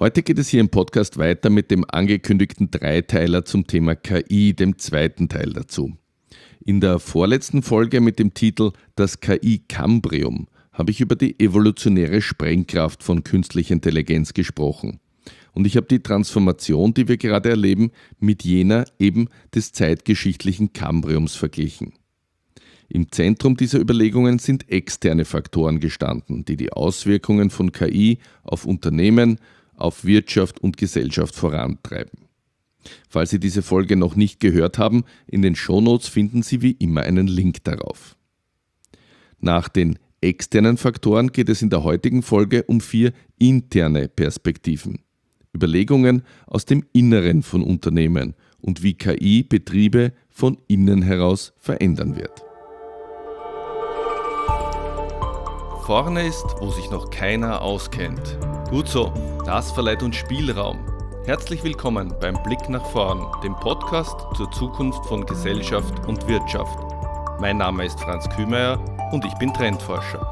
Heute geht es hier im Podcast weiter mit dem angekündigten Dreiteiler zum Thema KI, dem zweiten Teil dazu. In der vorletzten Folge mit dem Titel Das KI-Kambrium habe ich über die evolutionäre Sprengkraft von künstlicher Intelligenz gesprochen. Und ich habe die Transformation, die wir gerade erleben, mit jener eben des zeitgeschichtlichen Kambriums verglichen. Im Zentrum dieser Überlegungen sind externe Faktoren gestanden, die die Auswirkungen von KI auf Unternehmen, auf Wirtschaft und Gesellschaft vorantreiben. Falls Sie diese Folge noch nicht gehört haben, in den Shownotes finden Sie wie immer einen Link darauf. Nach den externen Faktoren geht es in der heutigen Folge um 4 interne Perspektiven. Überlegungen aus dem Inneren von Unternehmen und wie KI Betriebe von innen heraus verändern wird. Vorne ist, wo sich noch keiner auskennt. Gut so, das verleiht uns Spielraum. Herzlich willkommen beim Blick nach vorn, dem Podcast zur Zukunft von Gesellschaft und Wirtschaft. Mein Name ist Franz Kühmeier und ich bin Trendforscher.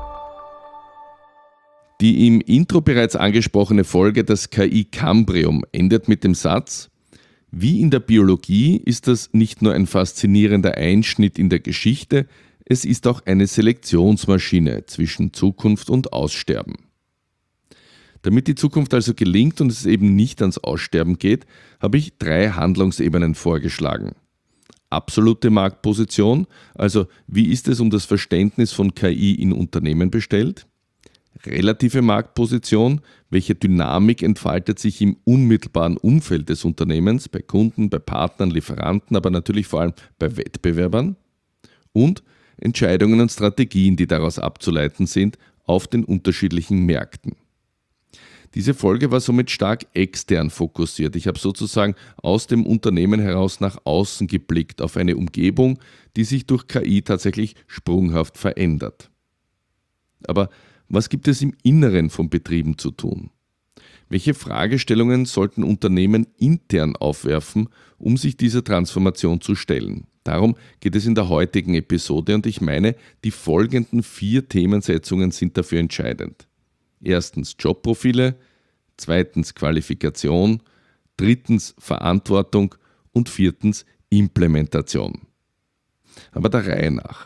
Die im Intro bereits angesprochene Folge, das KI-Kambrium, endet mit dem Satz: Wie in der Biologie ist das nicht nur ein faszinierender Einschnitt in der Geschichte, es ist auch eine Selektionsmaschine zwischen Zukunft und Aussterben. Damit die Zukunft also gelingt und es eben nicht ans Aussterben geht, habe ich 3 Handlungsebenen vorgeschlagen. Absolute Marktposition, also wie ist es um das Verständnis von KI in Unternehmen bestellt? Relative Marktposition, welche Dynamik entfaltet sich im unmittelbaren Umfeld des Unternehmens, bei Kunden, bei Partnern, Lieferanten, aber natürlich vor allem bei Wettbewerbern? Und Entscheidungen und Strategien, die daraus abzuleiten sind, auf den unterschiedlichen Märkten. Diese Folge war somit stark extern fokussiert. Ich habe sozusagen aus dem Unternehmen heraus nach außen geblickt auf eine Umgebung, die sich durch KI tatsächlich sprunghaft verändert. Aber was gibt es im Inneren von Betrieben zu tun? Welche Fragestellungen sollten Unternehmen intern aufwerfen, um sich dieser Transformation zu stellen? Darum geht es in der heutigen Episode und ich meine, die folgenden 4 Themensetzungen sind dafür entscheidend. Erstens Jobprofile, zweitens Qualifikation, drittens Verantwortung und viertens Implementation. Aber der Reihe nach.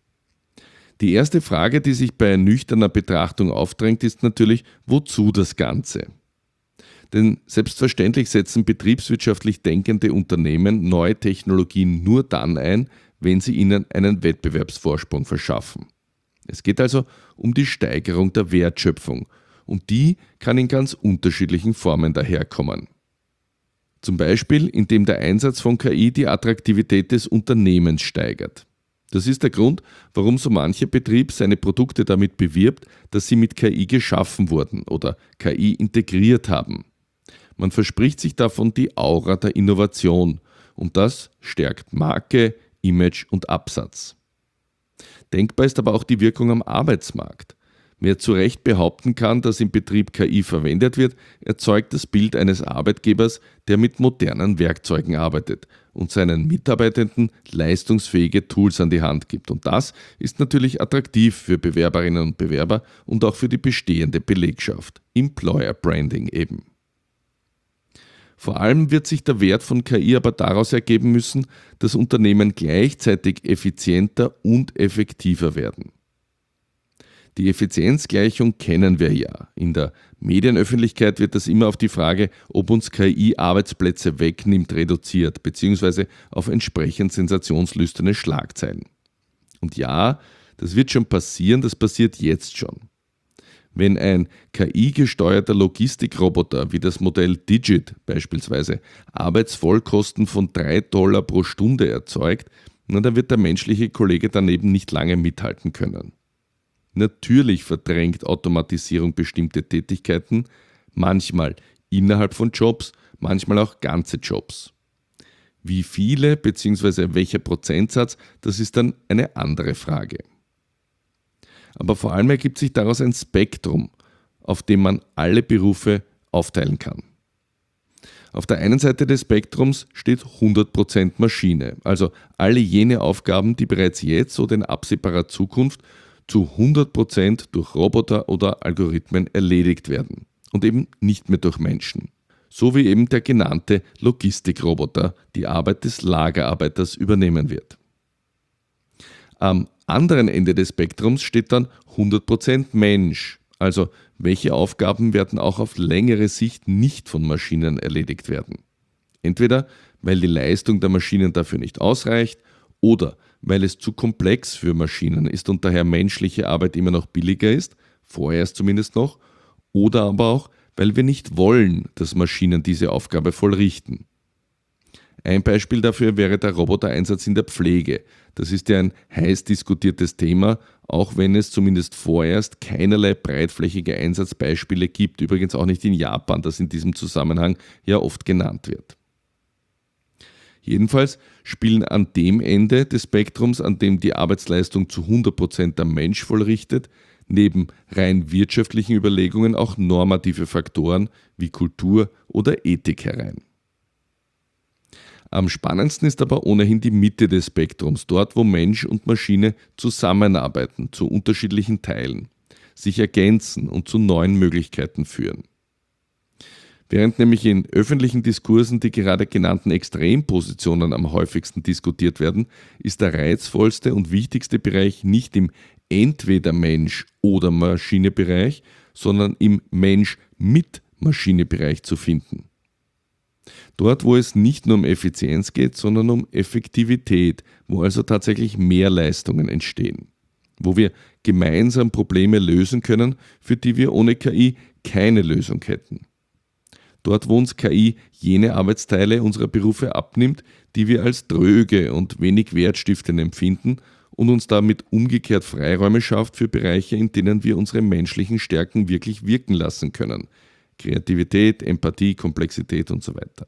Die erste Frage, die sich bei nüchterner Betrachtung aufdrängt, ist natürlich, wozu das Ganze? Denn selbstverständlich setzen betriebswirtschaftlich denkende Unternehmen neue Technologien nur dann ein, wenn sie ihnen einen Wettbewerbsvorsprung verschaffen. Es geht also um die Steigerung der Wertschöpfung und die kann in ganz unterschiedlichen Formen daherkommen. Zum Beispiel, indem der Einsatz von KI die Attraktivität des Unternehmens steigert. Das ist der Grund, warum so mancher Betrieb seine Produkte damit bewirbt, dass sie mit KI geschaffen wurden oder KI integriert haben. Man verspricht sich davon die Aura der Innovation und das stärkt Marke, Image und Absatz. Denkbar ist aber auch die Wirkung am Arbeitsmarkt. Wer zu Recht behaupten kann, dass im Betrieb KI verwendet wird, erzeugt das Bild eines Arbeitgebers, der mit modernen Werkzeugen arbeitet und seinen Mitarbeitenden leistungsfähige Tools an die Hand gibt. Und das ist natürlich attraktiv für Bewerberinnen und Bewerber und auch für die bestehende Belegschaft. Employer Branding eben. Vor allem wird sich der Wert von KI aber daraus ergeben müssen, dass Unternehmen gleichzeitig effizienter und effektiver werden. Die Effizienzgleichung kennen wir ja. In der Medienöffentlichkeit wird das immer auf die Frage, ob uns KI Arbeitsplätze wegnimmt, reduziert, beziehungsweise auf entsprechend sensationslüsterne Schlagzeilen. Und ja, das wird schon passieren, das passiert jetzt schon. Wenn ein KI-gesteuerter Logistikroboter wie das Modell Digit beispielsweise Arbeitsvollkosten von $3 pro Stunde erzeugt, dann wird der menschliche Kollege daneben nicht lange mithalten können. Natürlich verdrängt Automatisierung bestimmte Tätigkeiten, manchmal innerhalb von Jobs, manchmal auch ganze Jobs. Wie viele bzw. welcher Prozentsatz, das ist dann eine andere Frage. Aber vor allem ergibt sich daraus ein Spektrum, auf dem man alle Berufe aufteilen kann. Auf der einen Seite des Spektrums steht 100% Maschine, also alle jene Aufgaben, die bereits jetzt oder in absehbarer Zukunft zu 100% durch Roboter oder Algorithmen erledigt werden. und eben nicht mehr durch Menschen. So wie eben der genannte Logistikroboter die Arbeit des Lagerarbeiters übernehmen wird. Am anderen Ende des Spektrums steht dann 100% Mensch, also welche Aufgaben werden auch auf längere Sicht nicht von Maschinen erledigt werden. Entweder weil die Leistung der Maschinen dafür nicht ausreicht oder weil es zu komplex für Maschinen ist und daher menschliche Arbeit immer noch billiger ist, vorerst zumindest noch, oder aber auch, weil wir nicht wollen, dass Maschinen diese Aufgabe vollrichten. Ein Beispiel dafür wäre der Robotereinsatz in der Pflege. Das ist ja ein heiß diskutiertes Thema, auch wenn es zumindest vorerst keinerlei breitflächige Einsatzbeispiele gibt, übrigens auch nicht in Japan, das in diesem Zusammenhang ja oft genannt wird. Jedenfalls spielen an dem Ende des Spektrums, an dem die Arbeitsleistung zu 100% der Mensch vollrichtet, neben rein wirtschaftlichen Überlegungen auch normative Faktoren wie Kultur oder Ethik herein. Am spannendsten ist aber ohnehin die Mitte des Spektrums, dort wo Mensch und Maschine zusammenarbeiten zu unterschiedlichen Teilen, sich ergänzen und zu neuen Möglichkeiten führen. Während nämlich in öffentlichen Diskursen die gerade genannten Extrempositionen am häufigsten diskutiert werden, ist der reizvollste und wichtigste Bereich nicht im entweder Mensch- oder Maschine-Bereich, sondern im Mensch-mit-Maschine-Bereich zu finden. Dort, wo es nicht nur um Effizienz geht, sondern um Effektivität, wo also tatsächlich mehr Leistungen entstehen, wo wir gemeinsam Probleme lösen können, für die wir ohne KI keine Lösung hätten. Dort, wo uns KI jene Arbeitsteile unserer Berufe abnimmt, die wir als dröge und wenig wertstiftend empfinden und uns damit umgekehrt Freiräume schafft für Bereiche, in denen wir unsere menschlichen Stärken wirklich wirken lassen können. Kreativität, Empathie, Komplexität und so weiter.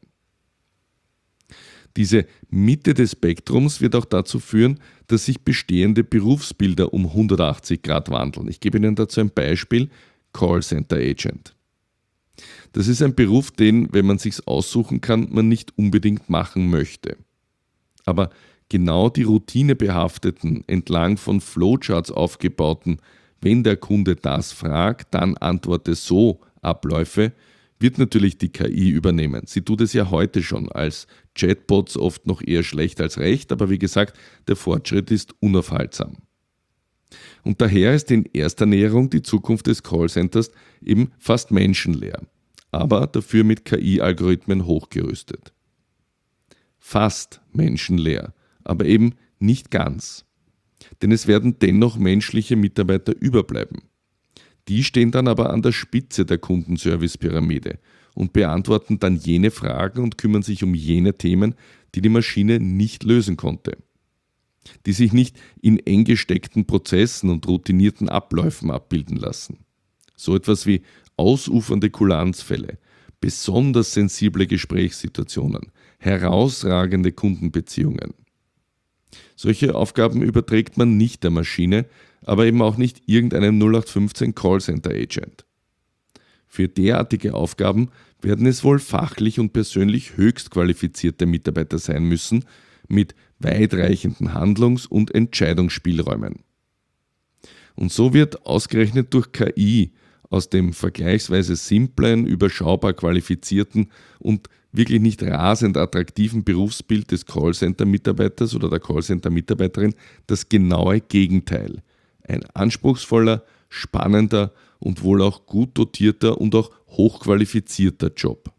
Diese Mitte des Spektrums wird auch dazu führen, dass sich bestehende Berufsbilder um 180 Grad wandeln. Ich gebe Ihnen dazu ein Beispiel: Callcenter Agent. Das ist ein Beruf, den, wenn man sich's aussuchen kann, man nicht unbedingt machen möchte. Aber genau die routinebehafteten, entlang von Flowcharts aufgebauten, wenn der Kunde das fragt, dann antworte so Abläufe, wird natürlich die KI übernehmen. Sie tut es ja heute schon, als Chatbots oft noch eher schlecht als recht, aber wie gesagt, der Fortschritt ist unaufhaltsam. Und daher ist in erster Näherung die Zukunft des Callcenters eben fast menschenleer, aber dafür mit KI-Algorithmen hochgerüstet. Fast menschenleer, aber eben nicht ganz. Denn es werden dennoch menschliche Mitarbeiter überbleiben. Die stehen dann aber an der Spitze der Kundenservice-Pyramide und beantworten dann jene Fragen und kümmern sich um jene Themen, die die Maschine nicht lösen konnte, die sich nicht in eng gesteckten Prozessen und routinierten Abläufen abbilden lassen. So etwas wie ausufernde Kulanzfälle, besonders sensible Gesprächssituationen, herausragende Kundenbeziehungen. Solche Aufgaben überträgt man nicht der Maschine, aber eben auch nicht irgendeinem 0815 Callcenter Agent. Für derartige Aufgaben werden es wohl fachlich und persönlich höchst qualifizierte Mitarbeiter sein müssen, mit weitreichenden Handlungs- und Entscheidungsspielräumen. Und so wird ausgerechnet durch KI aus dem vergleichsweise simplen, überschaubar qualifizierten und wirklich nicht rasend attraktiven Berufsbild des Callcenter-Mitarbeiters oder der Callcenter-Mitarbeiterin das genaue Gegenteil. Ein anspruchsvoller, spannender und wohl auch gut dotierter und auch hochqualifizierter Job.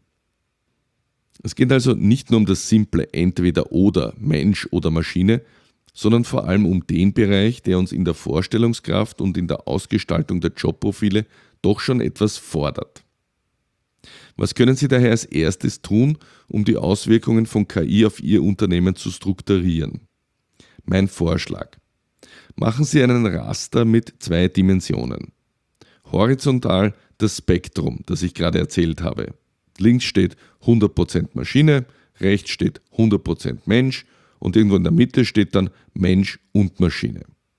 Es geht also nicht nur um das simple Entweder-Oder, Mensch oder Maschine, sondern vor allem um den Bereich, der uns in der Vorstellungskraft und in der Ausgestaltung der Jobprofile doch schon etwas fordert. Was können Sie daher als erstes tun, um die Auswirkungen von KI auf Ihr Unternehmen zu strukturieren? Mein Vorschlag: Machen Sie einen Raster mit 2 Dimensionen. Horizontal das Spektrum, das ich gerade erzählt habe. Links steht 100% Maschine, rechts steht 100% Mensch und irgendwo in der Mitte steht dann Mensch und Maschine.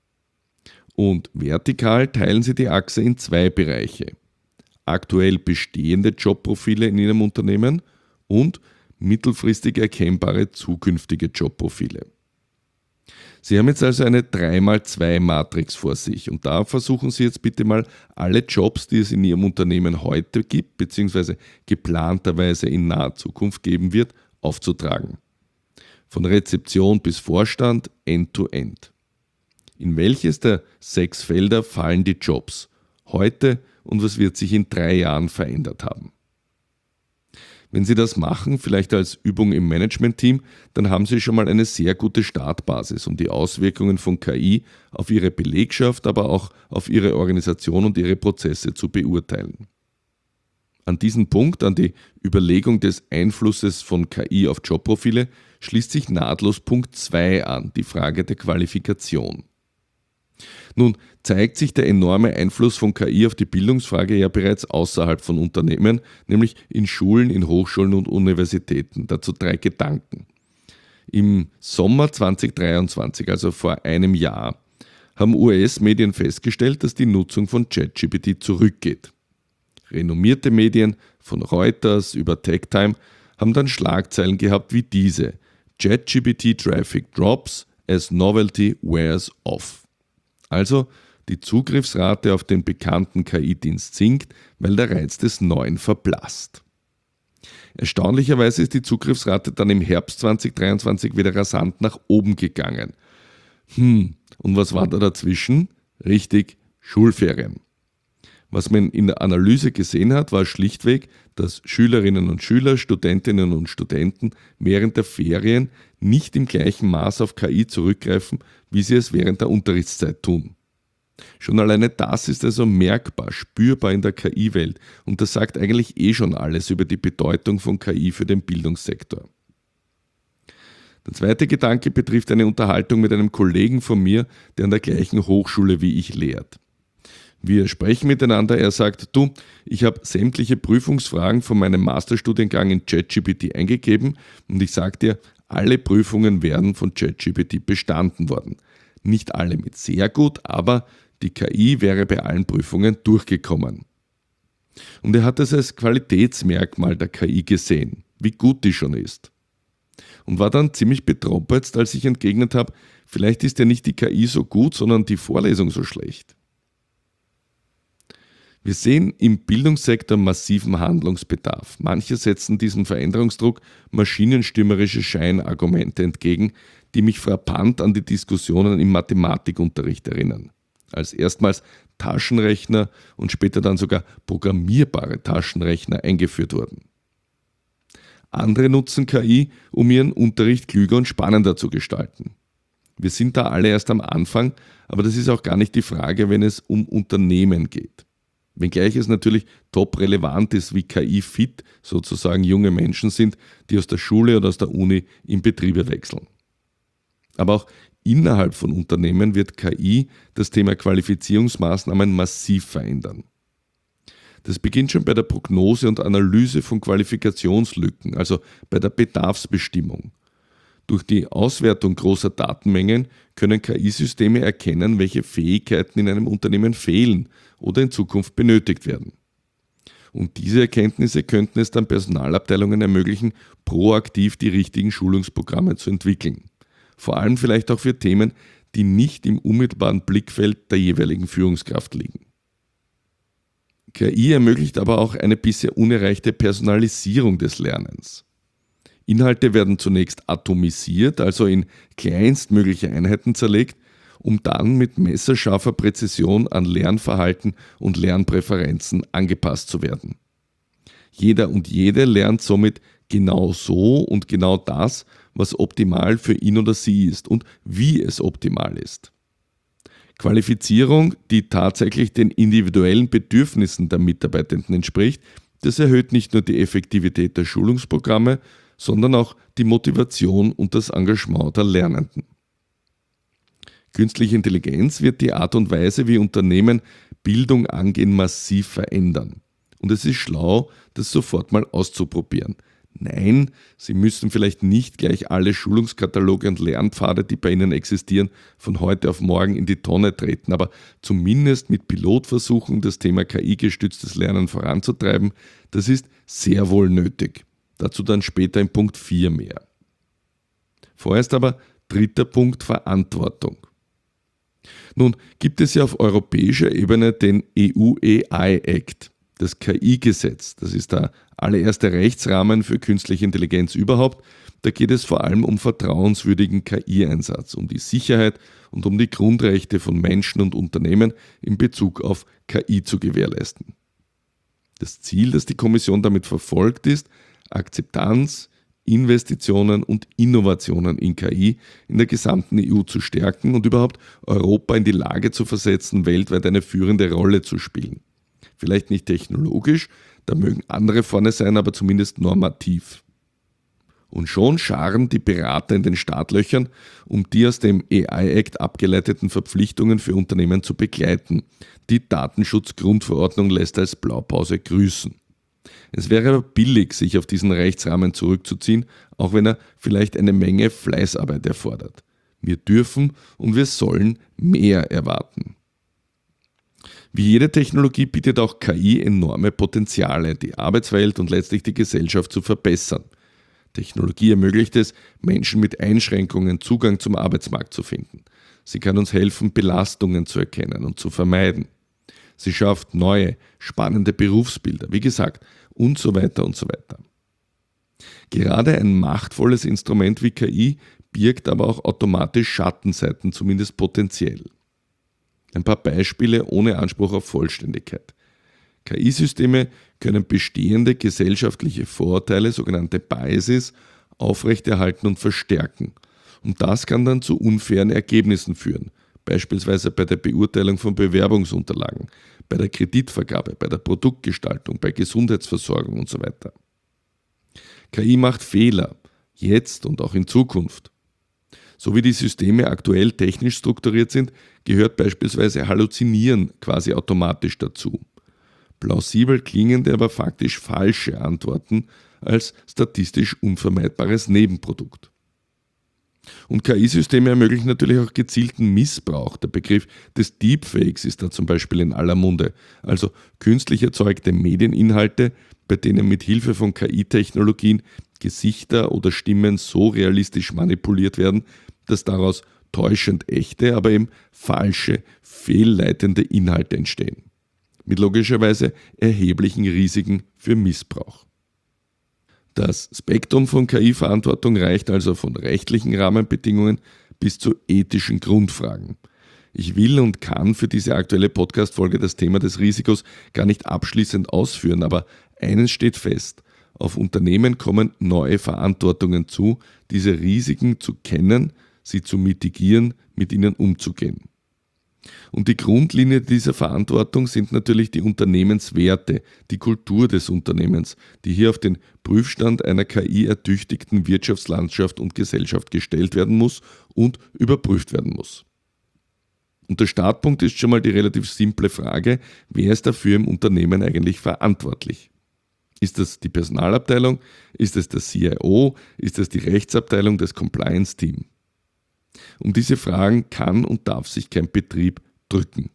Und vertikal teilen Sie die Achse in 2 Bereiche: aktuell bestehende Jobprofile in Ihrem Unternehmen und mittelfristig erkennbare zukünftige Jobprofile. Sie haben jetzt also eine 3x2-Matrix vor sich und da versuchen Sie jetzt bitte mal alle Jobs, die es in Ihrem Unternehmen heute gibt, beziehungsweise geplanterweise in naher Zukunft geben wird, aufzutragen. Von Rezeption bis Vorstand, End-to-End. In welches der 6 Felder fallen die Jobs heute und was wird sich in 3 Jahren verändert haben? Wenn Sie das machen, vielleicht als Übung im Management-Team, dann haben Sie schon mal eine sehr gute Startbasis, um die Auswirkungen von KI auf Ihre Belegschaft, aber auch auf Ihre Organisation und Ihre Prozesse zu beurteilen. An diesen Punkt, an die Überlegung des Einflusses von KI auf Jobprofile, schließt sich nahtlos Punkt 2 an, die Frage der Qualifikation. Nun zeigt sich der enorme Einfluss von KI auf die Bildungsfrage ja bereits außerhalb von Unternehmen, nämlich in Schulen, in Hochschulen und Universitäten. Dazu 3 Gedanken. Im Sommer 2023, also vor einem Jahr, haben US-Medien festgestellt, dass die Nutzung von ChatGPT zurückgeht. Renommierte Medien, von Reuters über TechTime, haben dann Schlagzeilen gehabt wie diese: ChatGPT Traffic drops as novelty wears off. Also die Zugriffsrate auf den bekannten KI-Dienst sinkt, weil der Reiz des Neuen verblasst. Erstaunlicherweise ist die Zugriffsrate dann im Herbst 2023 wieder rasant nach oben gegangen. Und was war da dazwischen? Richtig, Schulferien. Was man in der Analyse gesehen hat, war schlichtweg, dass Schülerinnen und Schüler, Studentinnen und Studenten während der Ferien nicht im gleichen Maß auf KI zurückgreifen, wie sie es während der Unterrichtszeit tun. Schon alleine das ist also merkbar, spürbar in der KI-Welt und das sagt eigentlich schon alles über die Bedeutung von KI für den Bildungssektor. Der zweite Gedanke betrifft eine Unterhaltung mit einem Kollegen von mir, der an der gleichen Hochschule wie ich lehrt. Wir sprechen miteinander, er sagt, du, ich habe sämtliche Prüfungsfragen von meinem Masterstudiengang in ChatGPT eingegeben und ich sage dir, alle Prüfungen wären von ChatGPT bestanden worden. Nicht alle mit sehr gut, aber die KI wäre bei allen Prüfungen durchgekommen. Und er hat es als Qualitätsmerkmal der KI gesehen, wie gut die schon ist. Und war dann ziemlich betroppert, als ich entgegnet habe, vielleicht ist ja nicht die KI so gut, sondern die Vorlesung so schlecht. Wir sehen im Bildungssektor massiven Handlungsbedarf. Manche setzen diesem Veränderungsdruck maschinenstürmerische Scheinargumente entgegen, die mich frappant an die Diskussionen im Mathematikunterricht erinnern. Als erstmals Taschenrechner und später dann sogar programmierbare Taschenrechner eingeführt wurden. Andere nutzen KI, um ihren Unterricht klüger und spannender zu gestalten. Wir sind da alle erst am Anfang, aber das ist auch gar nicht die Frage, wenn es um Unternehmen geht. Wenngleich es natürlich top relevant ist, wie KI-fit sozusagen junge Menschen sind, die aus der Schule oder aus der Uni in Betriebe wechseln. Aber auch innerhalb von Unternehmen wird KI das Thema Qualifizierungsmaßnahmen massiv verändern. Das beginnt schon bei der Prognose und Analyse von Qualifikationslücken, also bei der Bedarfsbestimmung. Durch die Auswertung großer Datenmengen können KI-Systeme erkennen, welche Fähigkeiten in einem Unternehmen fehlen oder in Zukunft benötigt werden. Und diese Erkenntnisse könnten es dann Personalabteilungen ermöglichen, proaktiv die richtigen Schulungsprogramme zu entwickeln. Vor allem vielleicht auch für Themen, die nicht im unmittelbaren Blickfeld der jeweiligen Führungskraft liegen. KI ermöglicht aber auch eine bisher unerreichte Personalisierung des Lernens. Inhalte werden zunächst atomisiert, also in kleinstmögliche Einheiten zerlegt, um dann mit messerscharfer Präzision an Lernverhalten und Lernpräferenzen angepasst zu werden. Jeder und jede lernt somit genau so und genau das, was optimal für ihn oder sie ist und wie es optimal ist. Qualifizierung, die tatsächlich den individuellen Bedürfnissen der Mitarbeitenden entspricht, das erhöht nicht nur die Effektivität der Schulungsprogramme, sondern auch die Motivation und das Engagement der Lernenden. Künstliche Intelligenz wird die Art und Weise, wie Unternehmen Bildung angehen, massiv verändern. Und es ist schlau, das sofort mal auszuprobieren. Nein, Sie müssen vielleicht nicht gleich alle Schulungskataloge und Lernpfade, die bei Ihnen existieren, von heute auf morgen in die Tonne treten, aber zumindest mit Pilotversuchen das Thema KI-gestütztes Lernen voranzutreiben, das ist sehr wohl nötig. Dazu dann später in Punkt 4 mehr. Vorerst aber Dritter Punkt, Verantwortung. Nun gibt es ja auf europäischer Ebene den EU AI Act, das KI-Gesetz. Das ist der allererste Rechtsrahmen für künstliche Intelligenz überhaupt. Da geht es vor allem um vertrauenswürdigen KI-Einsatz, um die Sicherheit und um die Grundrechte von Menschen und Unternehmen in Bezug auf KI zu gewährleisten. Das Ziel, das die Kommission damit verfolgt, ist, Akzeptanz, Investitionen und Innovationen in KI in der gesamten EU zu stärken und überhaupt Europa in die Lage zu versetzen, weltweit eine führende Rolle zu spielen. Vielleicht nicht technologisch, da mögen andere vorne sein, aber zumindest normativ. Und schon scharren die Berater in den Startlöchern, um die aus dem AI-Act abgeleiteten Verpflichtungen für Unternehmen zu begleiten. Die Datenschutzgrundverordnung lässt als Blaupause grüßen. Es wäre aber billig, sich auf diesen Rechtsrahmen zurückzuziehen, auch wenn er vielleicht eine Menge Fleißarbeit erfordert. Wir dürfen und wir sollen mehr erwarten. Wie jede Technologie bietet auch KI enorme Potenziale, die Arbeitswelt und letztlich die Gesellschaft zu verbessern. Technologie ermöglicht es, Menschen mit Einschränkungen Zugang zum Arbeitsmarkt zu finden. Sie kann uns helfen, Belastungen zu erkennen und zu vermeiden. Sie schafft neue, spannende Berufsbilder, wie gesagt, und so weiter und so weiter. Gerade ein machtvolles Instrument wie KI birgt aber auch automatisch Schattenseiten, zumindest potenziell. Ein paar Beispiele ohne Anspruch auf Vollständigkeit. KI-Systeme können bestehende gesellschaftliche Vorurteile, sogenannte Biases, aufrechterhalten und verstärken. Und das kann dann zu unfairen Ergebnissen führen, beispielsweise bei der Beurteilung von Bewerbungsunterlagen, bei der Kreditvergabe, bei der Produktgestaltung, bei Gesundheitsversorgung und so weiter. KI macht Fehler, jetzt und auch in Zukunft. So wie die Systeme aktuell technisch strukturiert sind, gehört beispielsweise Halluzinieren quasi automatisch dazu. Plausibel klingende, aber faktisch falsche Antworten als statistisch unvermeidbares Nebenprodukt. Und KI-Systeme ermöglichen natürlich auch gezielten Missbrauch. Der Begriff des Deepfakes ist da zum Beispiel in aller Munde, also künstlich erzeugte Medieninhalte, bei denen mit Hilfe von KI-Technologien Gesichter oder Stimmen so realistisch manipuliert werden, dass daraus täuschend echte, aber eben falsche, fehlleitende Inhalte entstehen. Mit logischerweise erheblichen Risiken für Missbrauch. Das Spektrum von KI-Verantwortung reicht also von rechtlichen Rahmenbedingungen bis zu ethischen Grundfragen. Ich will und kann für diese aktuelle Podcast-Folge das Thema des Risikos gar nicht abschließend ausführen, aber eines steht fest: Auf Unternehmen kommen neue Verantwortungen zu, diese Risiken zu kennen, sie zu mitigieren, mit ihnen umzugehen. Und die Grundlinie dieser Verantwortung sind natürlich die Unternehmenswerte, die Kultur des Unternehmens, die hier auf den Prüfstand einer KI-ertüchtigten Wirtschaftslandschaft und Gesellschaft gestellt werden muss und überprüft werden muss. Und der Startpunkt ist schon mal die relativ simple Frage: Wer ist dafür im Unternehmen eigentlich verantwortlich? Ist das die Personalabteilung? Ist es der CIO? Ist es die Rechtsabteilung, das Compliance-Team? Um diese Fragen kann und darf sich kein Betrieb drücken.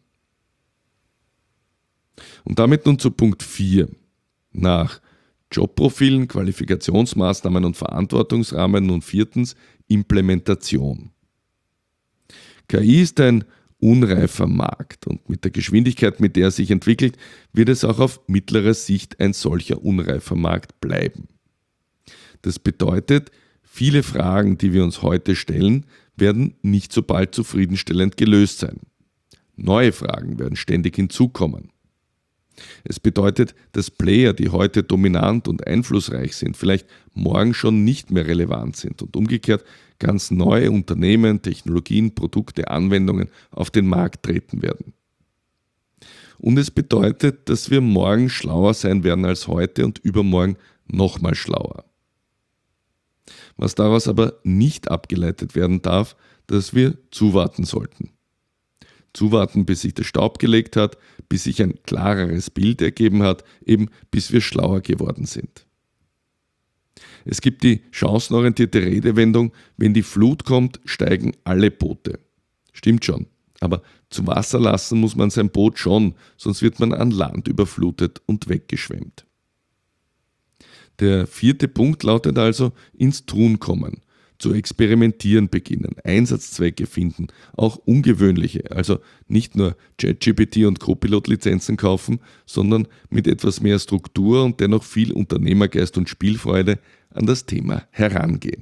Und damit nun zu Punkt 4. Nach Jobprofilen, Qualifikationsmaßnahmen und Verantwortungsrahmen nun viertens Implementation. KI ist ein unreifer Markt und mit der Geschwindigkeit, mit der er sich entwickelt, wird es auch auf mittlere Sicht ein solcher unreifer Markt bleiben. Das bedeutet, viele Fragen, die wir uns heute stellen, werden nicht so bald zufriedenstellend gelöst sein. Neue Fragen werden ständig hinzukommen. Es bedeutet, dass Player, die heute dominant und einflussreich sind, vielleicht morgen schon nicht mehr relevant sind und umgekehrt ganz neue Unternehmen, Technologien, Produkte, Anwendungen auf den Markt treten werden. Und es bedeutet, dass wir morgen schlauer sein werden als heute und übermorgen nochmal schlauer. Was daraus aber nicht abgeleitet werden darf, dass wir zuwarten sollten. Zuwarten, bis sich der Staub gelegt hat, bis sich ein klareres Bild ergeben hat, eben bis wir schlauer geworden sind. Es gibt die chancenorientierte Redewendung: Wenn die Flut kommt, steigen alle Boote. Stimmt schon, aber zu Wasser lassen muss man sein Boot schon, sonst wird man an Land überflutet und weggeschwemmt. Der vierte Punkt lautet also: ins Tun kommen. zu experimentieren beginnen, Einsatzzwecke finden, auch ungewöhnliche, also nicht nur ChatGPT und Copilot-Lizenzen kaufen, sondern mit etwas mehr Struktur und dennoch viel Unternehmergeist und Spielfreude an das Thema herangehen.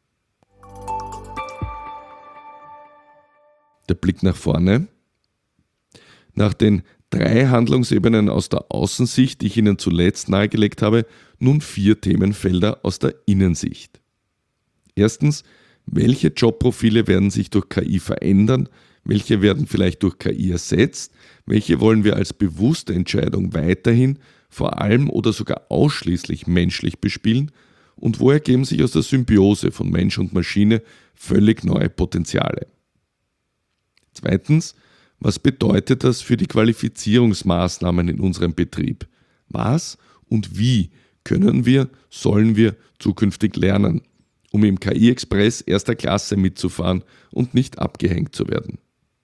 Der Blick nach vorne. Nach den 3 Handlungsebenen aus der Außensicht, die ich Ihnen zuletzt nahegelegt habe, nun 4 Themenfelder aus der Innensicht. Erstens, welche Jobprofile werden sich durch KI verändern? Welche werden vielleicht durch KI ersetzt? Welche wollen wir als bewusste Entscheidung weiterhin, vor allem oder sogar ausschließlich menschlich bespielen? Und wo ergeben sich aus der Symbiose von Mensch und Maschine völlig neue Potenziale? Zweitens, was bedeutet das für die Qualifizierungsmaßnahmen in unserem Betrieb? Was und wie sollen wir zukünftig lernen, um im KI-Express erster Klasse mitzufahren und nicht abgehängt zu werden?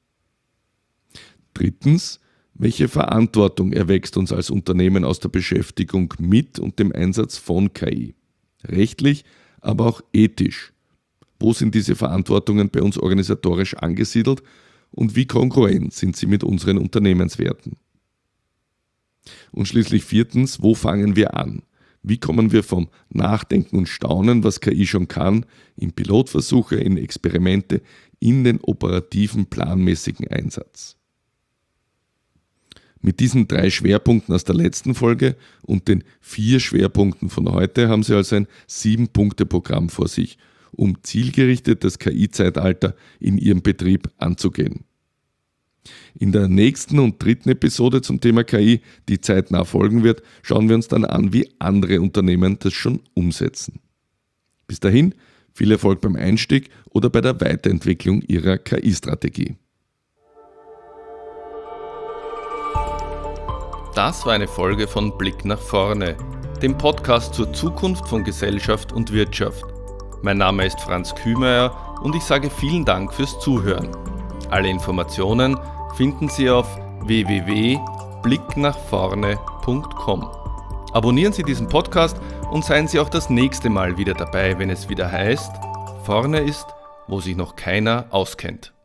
Drittens, welche Verantwortung erwächst uns als Unternehmen aus der Beschäftigung mit und dem Einsatz von KI? Rechtlich, aber auch ethisch. Wo sind diese Verantwortungen bei uns organisatorisch angesiedelt und wie kongruent sind sie mit unseren Unternehmenswerten? Und schließlich 4, wo fangen wir an? Wie kommen wir vom Nachdenken und Staunen, was KI schon kann, in Pilotversuche, in Experimente, in den operativen, planmäßigen Einsatz? Mit diesen 3 Schwerpunkten aus der letzten Folge und den 4 Schwerpunkten von heute haben Sie also ein 7-Punkte-Programm vor sich, um zielgerichtet das KI-Zeitalter in Ihrem Betrieb anzugehen. In der nächsten und 3. Episode zum Thema KI, die zeitnah folgen wird, schauen wir uns dann an, wie andere Unternehmen das schon umsetzen. Bis dahin, viel Erfolg beim Einstieg oder bei der Weiterentwicklung Ihrer KI-Strategie. Das war eine Folge von Blick nach vorne, dem Podcast zur Zukunft von Gesellschaft und Wirtschaft. Mein Name ist Franz Kühmeier und ich sage vielen Dank fürs Zuhören. Alle Informationen finden Sie auf www.blicknachvorne.com. Abonnieren Sie diesen Podcast und seien Sie auch das nächste Mal wieder dabei, wenn es wieder heißt, vorne ist, wo sich noch keiner auskennt.